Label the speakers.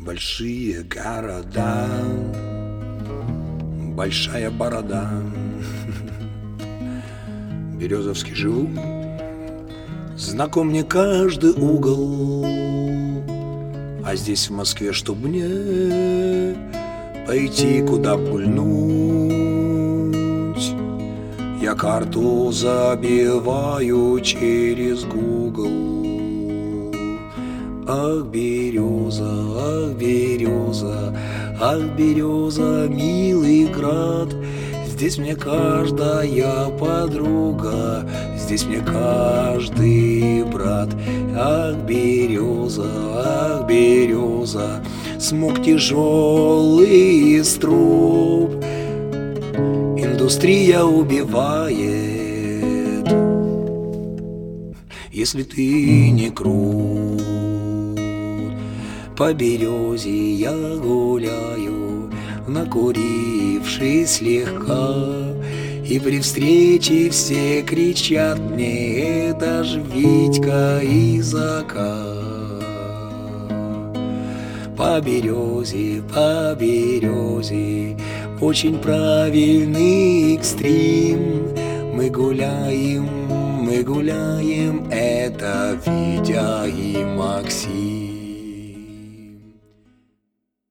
Speaker 1: Большие города, большая борода. Березовский живу, знаком мне каждый угол. А здесь, в Москве, чтоб мне пойти куда пульнуть, я карту забиваю через Google. Ах, береза, ах, береза, ах, береза, милый град. Здесь мне каждая подруга, здесь мне каждый брат. Ах, береза, смог тяжелый из труб индустрия убивает, если ты не крут. По березе я гуляю, накурившись слегка, и при встрече все кричат мне: это ж Витька из АК. По березе, очень правильный экстрим. Мы гуляем, это Витя и Максим.